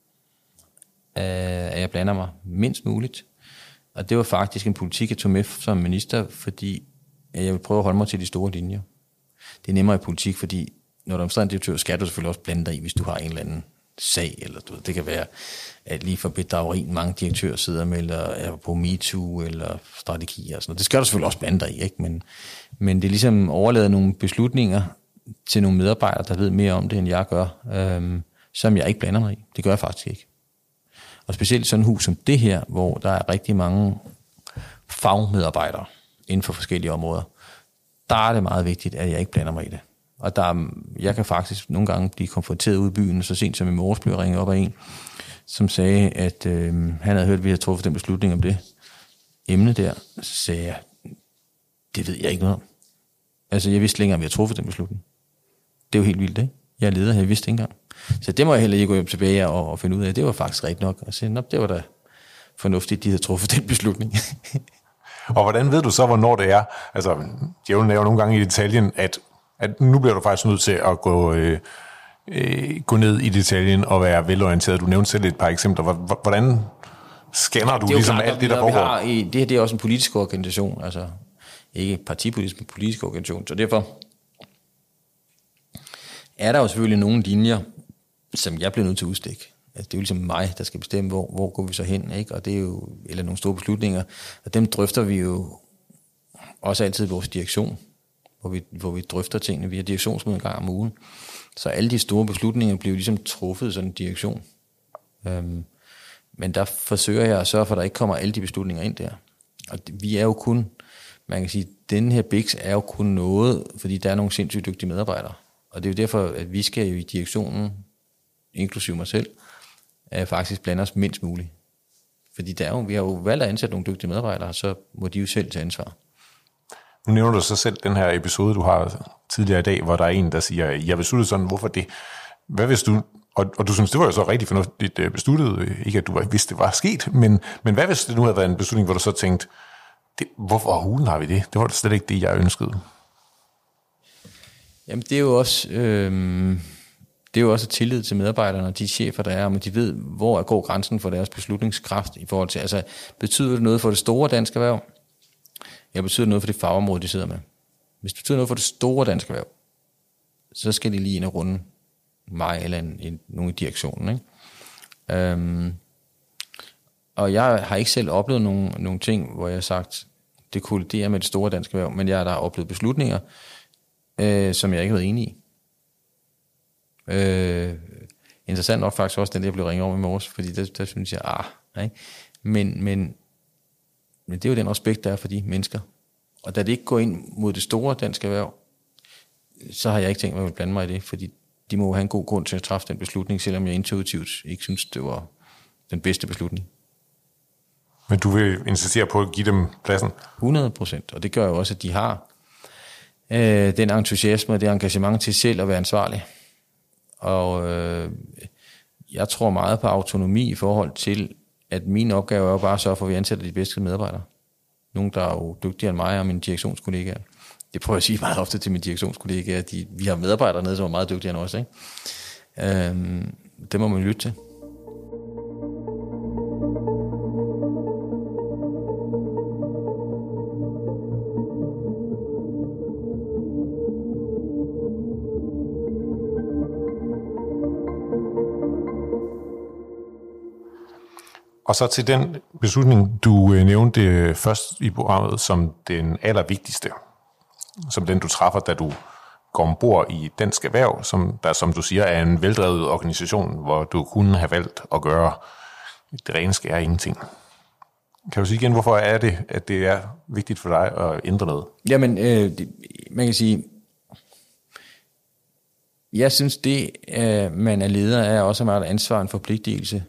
øh, at jeg blander mig mindst muligt. Og det var faktisk en politik, jeg tog med som minister, fordi jeg vil prøve at holde mig til de store linjer. Det er nemmere i politik, fordi når du er administrerende direktør, skal du selvfølgelig også blande dig i, hvis du har en eller anden sag, eller du ved, det kan være, at lige for bedrageri, mange direktører sidder med, eller er på MeToo, eller strategier og sådan noget. Det skal du selvfølgelig også blande dig i, ikke? Men, men det er ligesom overladet nogle beslutninger til nogle medarbejdere, der ved mere om det, end jeg gør, øhm, som jeg ikke blander mig i. Det gør jeg faktisk ikke. Og specielt sådan et hus som det her, hvor der er rigtig mange fagmedarbejdere inden for forskellige områder, der er det meget vigtigt, at jeg ikke blander mig i det. Og der, jeg kan faktisk nogle gange blive konfronteret ude i byen, så sent som i morges blev jeg ringet op af en, som sagde, at øh, han havde hørt, at vi havde truffet den beslutning om det emne der. Så sagde jeg, det ved jeg ikke noget om. Altså, jeg vidste længere, at vi havde truffet den beslutning. Det er jo helt vildt, ikke? Jeg er leder, jeg vidste ikke engang. Så det må jeg heller ikke gå hjem tilbage og, og finde ud af. Det var faktisk rigtigt nok. Og så, det var da fornuftigt, de havde truffet den beslutning. Og hvordan ved du så, hvornår det er? Altså, djævlen er jo nogle gange i detaljen, at, at nu bliver du faktisk nødt til at gå, øh, øh, gå ned i detaljen og være velorienteret. Du nævnte selv et par eksempler. Hvordan scanner du ligesom klart, alt det, der foregår? Har i, det her det er også en politisk organisation, altså ikke partipolitisk, men politisk organisation. Så derfor er der jo selvfølgelig nogle linjer, som jeg bliver nødt til at udstikke. Altså, det er jo ligesom mig, der skal bestemme, hvor, hvor går vi så hen, ikke? Og det er jo, eller nogle store beslutninger, og dem drøfter vi jo også altid i vores direktion, hvor vi, hvor vi drøfter tingene. Vi har direktionsmøde en gang om ugen, så alle de store beslutninger bliver jo ligesom truffet i sådan en direktion. Øhm, men der forsøger jeg at sørge for, at der ikke kommer alle de beslutninger ind der. Og det, vi er jo kun, man kan sige, den her B I X er jo kun noget, fordi der er nogle sindssygt dygtige medarbejdere. Og det er jo derfor, at vi skal jo i direktionen, inklusive mig selv, at faktisk blande os mindst muligt. Fordi der er jo, vi har jo valgt at ansætte nogle dygtige medarbejdere, så må de jo selv tage ansvar. Nu nævner du så selv den her episode, du har tidligere i dag, hvor der er en, der siger, jeg besluttede sådan, hvorfor det? Hvad hvis du, og, og du synes, det var jo så rigtig fornuftigt besluttet, ikke at du vidste, det var sket, men, men hvad hvis det nu havde været en beslutning, hvor du så tænkte, det, hvorfor hulen har vi det? Det var slet ikke det, jeg ønskede. Jamen det er jo også... Øh... Det er jo også tillid til medarbejderne og de chefer, der er, om de ved, hvor går grænsen for deres beslutningskraft i forhold til, altså betyder det noget for det store danske erhverv, eller betyder det noget for det fagområde, de sidder med? Hvis det betyder noget for det store danske erhverv, så skal de lige ind og runde mig eller en, en, nogen i direktionen, ikke? Øhm, og jeg har ikke selv oplevet nogle, nogle ting, hvor jeg har sagt, det kolliderer med det store danske erhverv, men jeg har da oplevet beslutninger, øh, som jeg ikke har været enig i. Øh, interessant nok faktisk også den, der blev ringet over i morges, fordi der, der synes jeg, ah, ikke? Men, men, men det er jo den respekt, der er for de mennesker. Og da det ikke går ind mod det store danske erhverv, så har jeg ikke tænkt mig at blande mig i det, fordi de må have en god grund til at træffe den beslutning, selvom jeg intuitivt ikke synes, det var den bedste beslutning. Men du vil insistere på at give dem pladsen? hundrede procent, og det gør jo også, at de har øh, den entusiasme og det engagement til selv at være ansvarlig. Og øh, jeg tror meget på autonomi i forhold til, at min opgave er jo bare at sørge for, at vi ansætter de bedste medarbejdere. Nogen, der er jo dygtigere end mig og mine direktionskollegaer. Det prøver jeg at sige meget ofte til mine direktionskollegaer. De, vi har medarbejdere nede, som er meget dygtigere end os. Ikke? Øhm, det må man lytte til. Og så til den beslutning, du nævnte først i programmet som den allervigtigste, som den du træffer, da du går ombord i Dansk Erhverv, som der, som du siger, er en veldrevet organisation, hvor du kunne have valgt at gøre det rene skære ingenting. Kan du sige igen, hvorfor er det, at det er vigtigt for dig at ændre noget? Jamen, øh, det, man kan sige, jeg synes det, at man er leder, er også meget ansvar, en forpligtelse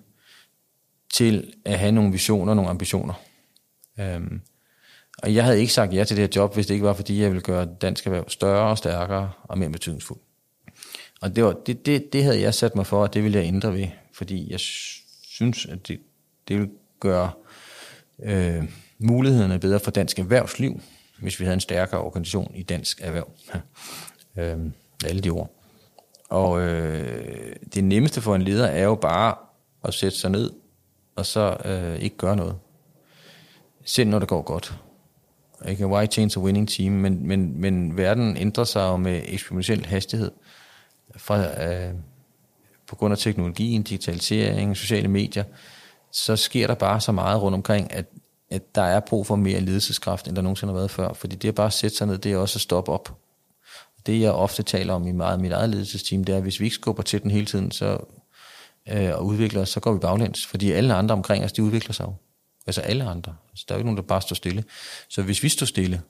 til at have nogle visioner, nogle ambitioner. Øhm, og jeg havde ikke sagt ja til det her job, hvis det ikke var, fordi jeg ville gøre Dansk Erhverv større og stærkere og mere betydningsfuldt. Og det, var, det, det, det havde jeg sat mig for, og det ville jeg ændre ved, fordi jeg synes, at det, det ville gøre øh, mulighederne bedre for dansk erhvervsliv, hvis vi havde en stærkere organisation i Dansk Erhverv. øhm, alle de ord. Og øh, det nemmeste for en leder er jo bare at sætte sig ned, og så øh, ikke gøre noget. Selv når det går godt. Ikke? Why change a winning team? Men, men, men verden ændrer sig jo med eksponentiel hastighed. Fra, øh, på grund af teknologien, digitalisering, sociale medier, så sker der bare så meget rundt omkring, at, at der er brug for mere ledelseskraft, end der nogensinde har været før. Fordi det at bare sætte sig ned, det er også at stoppe op. Det jeg ofte taler om i meget, mit eget ledelsesteam, det er, at hvis vi ikke skubber til den hele tiden, så og udvikler os, så går vi baglæns. Fordi alle andre omkring os, de udvikler sig jo. Altså alle andre. Altså, der er jo ikke nogen, der bare står stille. Så hvis vi står stille,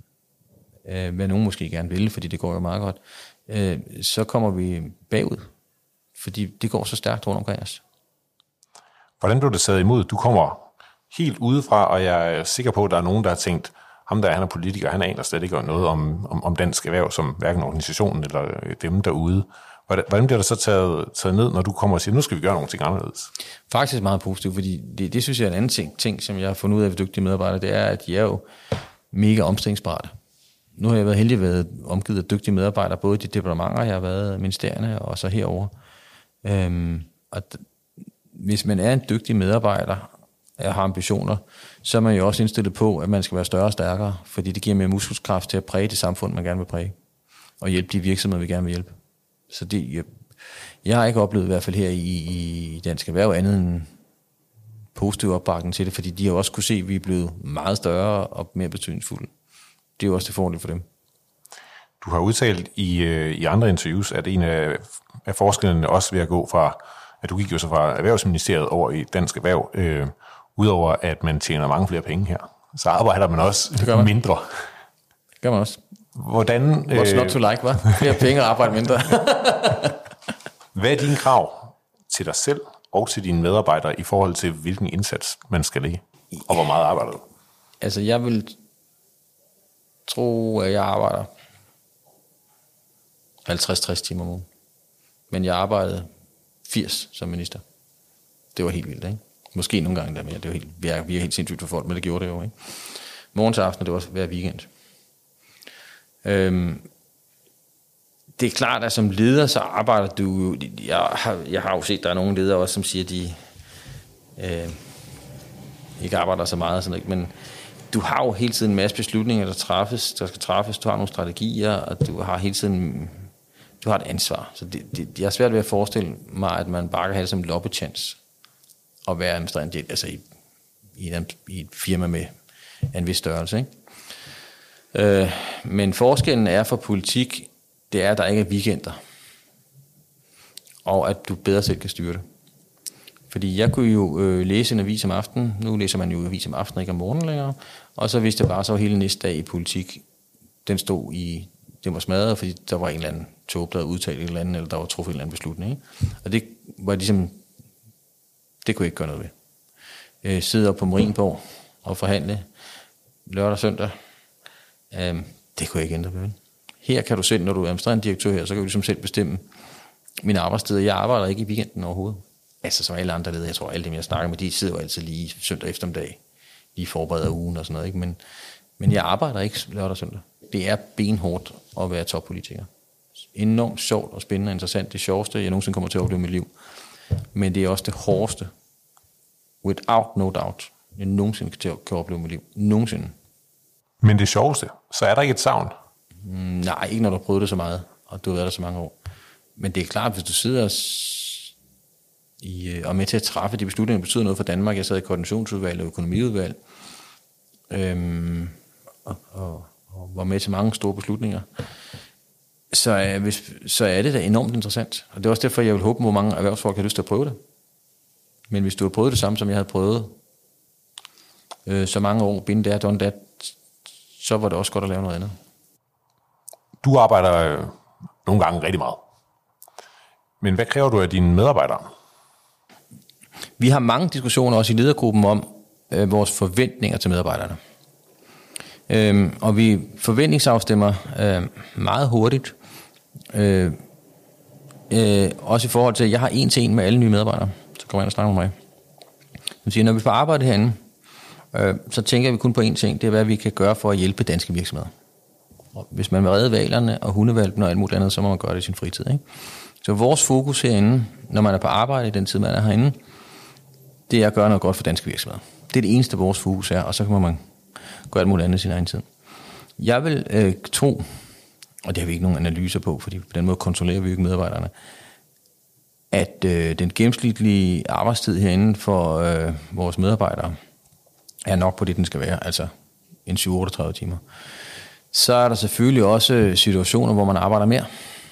øh, hvad nogen måske gerne vil, fordi det går jo meget godt, øh, så kommer vi bagud. Fordi det går så stærkt rundt omkring os. Hvordan blev det taget imod? Du kommer helt udefra, og jeg er sikker på, at der er nogen, der har tænkt, ham der han er politiker, han aner slet ikke noget om, om, om Dansk Erhverv, som hverken organisationen eller dem derude. Hvordan bliver der så taget, taget ned, når du kommer og siger, nu skal vi gøre nogle ting anderledes? Faktisk meget positivt, fordi det, det synes jeg er en anden ting, ting, som jeg har fundet ud af ved dygtige medarbejdere, det er, at de er jo mega omstillingsparate. Nu har jeg været heldig at være omgivet af dygtige medarbejdere, både i de departementer, jeg har været i ministerierne, og så herover. Øhm, og d- hvis man er en dygtig medarbejder, og har ambitioner, så er man jo også indstillet på, at man skal være større og stærkere, fordi det giver mere muskelkraft til at præge det samfund, man gerne vil præge, og hjælpe de virksomheder, vi gerne vil hjælpe. Så det, jeg, jeg har ikke oplevet i hvert fald her i, i Dansk Erhverv andet end positiv opbakning til det, fordi de har også kunne se, at vi er blevet meget større og mere betydningsfulde. Det er jo også det fordel for dem. Du har udtalt i, i andre interviews, at en af, af forskellene også ved at gå fra, at du gik jo så fra Erhvervsministeriet over i Dansk Erhverv, øh, udover at man tjener mange flere penge her, så arbejder man også man. mindre. Det gør man også. Hvordan, What's not to like, hva'? Flere penge og arbejde mindre. Hvad er dine krav til dig selv og til dine medarbejdere i forhold til, hvilken indsats man skal lægge, og hvor meget arbejder du? Altså, jeg vil tro, at jeg arbejder halvtreds til tres timer om ugen. Men jeg arbejdede firs som minister. Det var helt vildt, ikke? Måske nogle gange der mere. Det var helt, vi, er, vi er helt sindssygt for folk, men det gjorde det jo, ikke? Morgen til aften, det var også hver weekend. Øhm, det er klart, at som leder, så arbejder du jo... Jeg har, jeg har jo set, der er nogle ledere også, som siger, at de øh, ikke arbejder så meget, sådan, ikke? Men du har jo hele tiden en masse beslutninger, der træffes, der skal træffes. Du har nogle strategier, og du har hele tiden... Du har et ansvar. Så det, det, det er svært ved at forestille mig, at man bare kan have det som loppechance at være administrerende, altså i, i, et, i et firma med en vis størrelse, ikke? Øh, men forskellen er for politik, det er, at der ikke er weekender. Og at du bedre selv kan styre det. Fordi jeg kunne jo øh, læse en avis om aftenen. Nu læser man jo avis om aftenen, ikke om morgenen længere. Og så vidste jeg bare, så var hele næste dag i politik, den stod i, den var smadret, fordi der var en eller anden tåbe, der havde udtalt et eller andet, eller der var truffet en eller anden beslutning. Ikke? Og det var ligesom, det kunne jeg ikke gøre noget ved. Øh, sidde op på Marienborg og forhandle lørdag og søndag. Um, det kunne jeg ikke ændre ved. Her kan du selv, når du er administrerende direktør her, så kan du ligesom selv bestemme mine arbejdstider. Jeg arbejder ikke i weekenden overhovedet. Altså som alle andre ledere, jeg tror alle dem jeg snakker med, de sidder jo altid lige søndag eftermiddag lige forbereder ugen og sådan noget. Ikke? Men, men jeg arbejder ikke lørdag og søndag. Det er benhårdt at være toppolitiker. Enormt sjovt og spændende og interessant. Det sjoveste, jeg nogensinde kommer til at opleve i mit liv. Men det er også det hårdeste. Without no doubt. Jeg nogensinde kan, kan opleve i mit liv. Nogensinde. Men det sjoveste, så er der ikke et savn? Mm, nej, ikke når du har prøvet det så meget, og du har været der så mange år. Men det er klart, hvis du sidder i, og med til at træffe de beslutninger, der betyder noget for Danmark. Jeg sad i koordinationsudvalg og økonomiudvalg, øhm, og, og, og var med til mange store beslutninger. Så, er, hvis, så er det da enormt interessant. Og det er også derfor, jeg vil håbe, hvor mange erhvervsfolk har lyst til at prøve det. Men hvis du har prøvet det samme, som jeg havde prøvet øh, så mange år, been there, done that, så var det også godt at lave noget andet. Du arbejder øh, nogle gange rigtig meget. Men hvad kræver du af dine medarbejdere? Vi har mange diskussioner også i ledergruppen om øh, vores forventninger til medarbejderne. Øhm, og vi forventningsafstemmer øh, meget hurtigt. Øh, øh, også i forhold til, at jeg har en til en med alle nye medarbejdere. Så kommer jeg ind og snakker med mig. Så siger, når vi får arbejde herinde, øh, så tænker vi kun på én ting. Det er, hvad vi kan gøre for at hjælpe danske virksomheder. Og hvis man vil redde hvalerne og hundevalpen og alt muligt andet, så må man gøre det i sin fritid. Ikke? Så vores fokus herinde, når man er på arbejde i den tid, man er herinde, det er at gøre noget godt for danske virksomheder. Det er det eneste, vores fokus er, og så kan man gøre alt muligt andet i sin egen tid. Jeg vil øh, tro, og det har vi ikke nogen analyser på, fordi på den måde kontrollerer vi ikke medarbejderne, at øh, den gennemsnitlige arbejdstid herinde for øh, vores medarbejdere er nok på det, den skal være, altså en syv til otteogtredive timer. Så er der selvfølgelig også situationer, hvor man arbejder mere.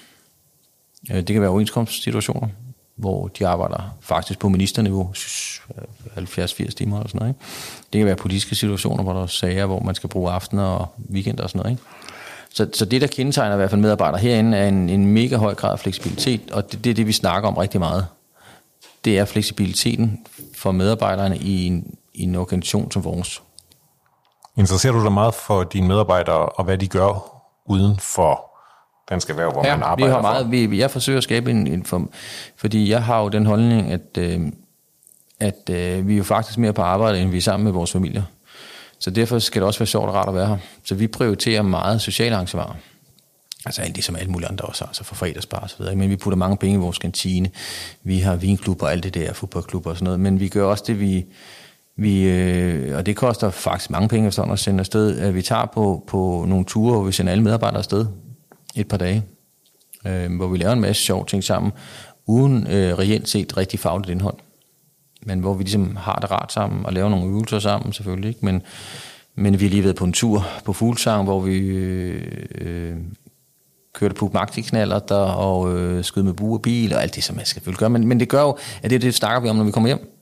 Det kan være overenskomstsituationer, hvor de arbejder faktisk på ministerniveau, halvfjerds til firs timer eller sådan noget. Ikke? Det kan være politiske situationer, hvor der er sager, hvor man skal bruge aftener og weekender og sådan noget. Ikke? Så, så det, der kendetegner i hvert fald medarbejdere herinde, er en, en mega høj grad af fleksibilitet, og det, det er det, vi snakker om rigtig meget. Det er fleksibiliteten for medarbejderne i en, i en organisation som vores. Interesserer du dig meget for dine medarbejdere, og hvad de gør uden for dansk erhverv, hvor ja, man arbejder vi har meget, for? Vi, jeg forsøger at skabe en, en form, fordi jeg har jo den holdning, at, øh, at øh, vi er jo faktisk mere på arbejde, end vi er sammen med vores familier. Så derfor skal det også være sjovt og rart at være her. Så vi prioriterer meget sociale arrangementer. Altså alt det, som alle mulige andre også har, altså for fredagsbar og så videre. Men vi putter mange penge i vores kantine. Vi har vinklubber og alt det der, fodboldklubber og sådan noget. Men vi gør også det, vi... Vi, øh, og det koster faktisk mange penge efter at sende afsted, at vi tager på, på nogle ture, hvor vi sender alle medarbejdere afsted et par dage, øh, hvor vi laver en masse sjove ting sammen, uden øh, reelt set rigtig fagligt indhold. Men hvor vi ligesom har det rart sammen, og laver nogle øvelser sammen selvfølgelig, ikke? Men, men vi har lige været på en tur på Fuglsang, hvor vi øh, øh, kørte på magtiknaller der, og øh, skød med bue og bil, og alt det, som man skal gøre. Men, men det gør jo, at det, det snakker vi om, når vi kommer hjem.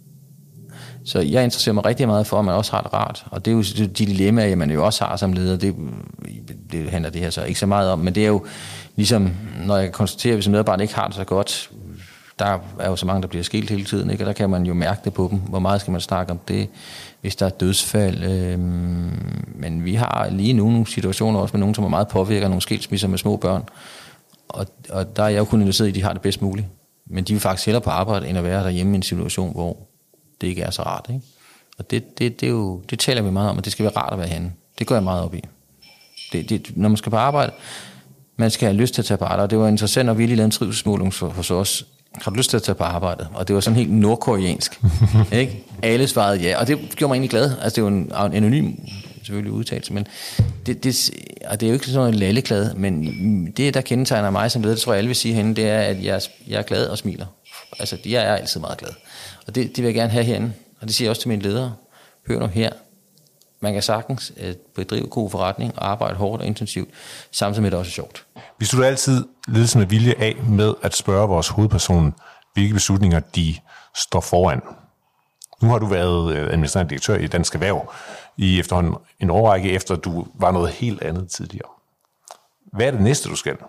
Så jeg interesserer mig rigtig meget for, at man også har det rart. Og det er jo de dilemmaer, man jo også har som leder. Det, det handler det her så ikke så meget om. Men det er jo ligesom, når jeg konstaterer, at hvis en medarbejder ikke har det så godt, der er jo så mange, der bliver skilt hele tiden, ikke? Og der kan man jo mærke det på dem. Hvor meget skal man snakke om det, hvis der er dødsfald? Øhm, men vi har lige nu nogle situationer også med nogen, som er meget påvirker, nogle skilsmisser med små børn. Og, og der er jeg jo kun interesseret i, at de har det bedst muligt. Men de vil faktisk hellere på arbejde, end at være derhjemme i en situation, hvor det ikke er så rart, ikke? Og det, det, det, er jo, det taler vi meget om, at det skal være rart at være henne. Det går jeg meget op i. Det, det, når man skal på arbejde, man skal have lyst til at tage på arbejde, og det var interessant, at vi lige lavede en trivselsmåling hos os. Har du lyst til at tage på arbejde? Og det var sådan helt nordkoreansk, ikke? Alle svarede ja, og det gjorde mig egentlig glad. Altså, det var en, en anonym, selvfølgelig udtalelse, men det, det, og det er jo ikke sådan en lalleglad, men det, der kendetegner mig som leder, det tror jeg alle vil sige herinde, det er, at jeg, jeg er glad og smiler. Altså, jeg er altid meget glad. Og det, det vil jeg gerne have herinde. Og det siger jeg også til mine ledere. Hør nu her. Man kan sagtens bedrive god forretning og arbejde hårdt og intensivt, samtidig med det også er sjovt. Vi slutter altid ledelsen med vilje af med at spørge vores hovedperson, hvilke beslutninger de står foran. Nu har du været administrerende direktør i Dansk Erhverv i efterhånden en årrække, efter du var noget helt andet tidligere. Hvad er det næste, du skal?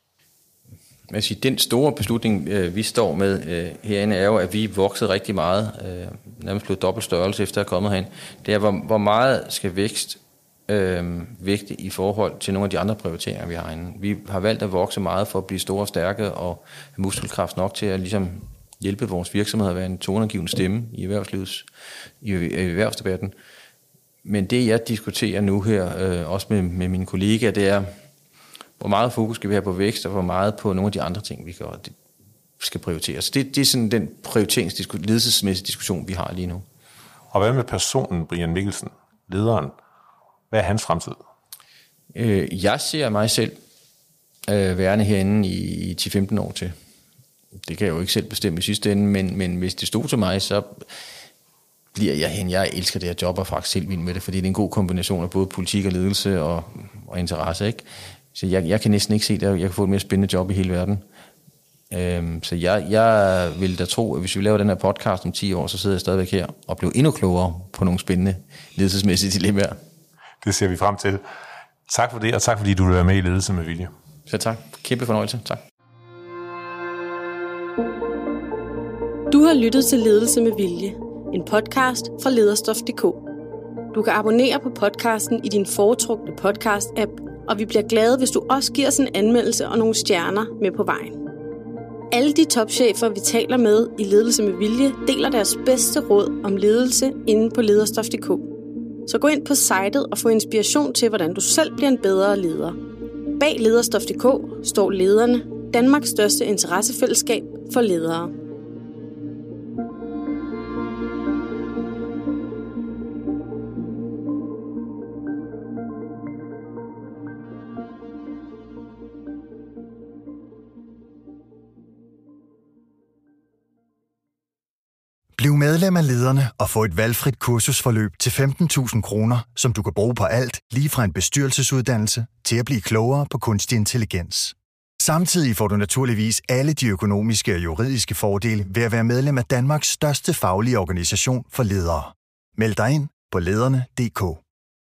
Jeg siger, den store beslutning, øh, vi står med øh, herinde, er jo, at vi er vokset rigtig meget, øh, nærmest blevet dobbelt størrelse efter at have kommet herind. Det er, hvor, hvor meget skal vækst øh, vægte i forhold til nogle af de andre prioriteringer, vi har herinde. Vi har valgt at vokse meget for at blive store og stærke og have muskelkraft nok til at ligesom hjælpe vores virksomheder at være en toneangivende stemme i erhvervslivets, i erhvervsdebatten. Men det, jeg diskuterer nu her, øh, også med, med mine kollegaer, det er, hvor meget fokus skal vi have på vækst, og hvor meget på nogle af de andre ting, vi gør, det skal prioriteres. Det, det er sådan den prioriteringsdiskussion, ledelsesmæssige diskussion, vi har lige nu. Og hvad med personen Brian Mikkelsen, lederen? Hvad er hans fremtid? Øh, jeg ser mig selv øh, værende herinde i, i ti til femten år til. Det kan jeg jo ikke selv bestemme i sidste ende, men, men hvis det stod til mig, så bliver jeg hen. Jeg elsker det her job og faktisk selv vild med det, fordi det er en god kombination af både politik og ledelse og, og interesse, ikke? Så jeg, jeg kan næsten ikke se, at jeg kan få et mere spændende job i hele verden. Øhm, så jeg, jeg vil da tro, at hvis vi laver den her podcast om ti år, så sidder jeg stadigvæk her og bliver endnu klogere på nogle spændende ledelsesmæssige dilemmaer. Det ser vi frem til. Tak for det, og tak fordi du vil være med i Ledelse med Vilje. Så tak. Kæmpe fornøjelse. Tak. Du har lyttet til Ledelse med Vilje, en podcast fra lederstof punktum d k. Du kan abonnere på podcasten i din foretrukne podcast-app, og vi bliver glade, hvis du også giver os en anmeldelse og nogle stjerner med på vejen. Alle de topchefer, vi taler med i Ledelse med Vilje, deler deres bedste råd om ledelse inde på lederstof punktum d k. Så gå ind på sitet og få inspiration til, hvordan du selv bliver en bedre leder. Bag lederstof punktum d k står Lederne, Danmarks største interessefællesskab for ledere. Bliv medlem af Lederne og få et valgfrit kursusforløb til femten tusind kroner, som du kan bruge på alt, lige fra en bestyrelsesuddannelse til at blive klogere på kunstig intelligens. Samtidig får du naturligvis alle de økonomiske og juridiske fordele ved at være medlem af Danmarks største faglige organisation for ledere. Meld dig ind på lederne punktum d k.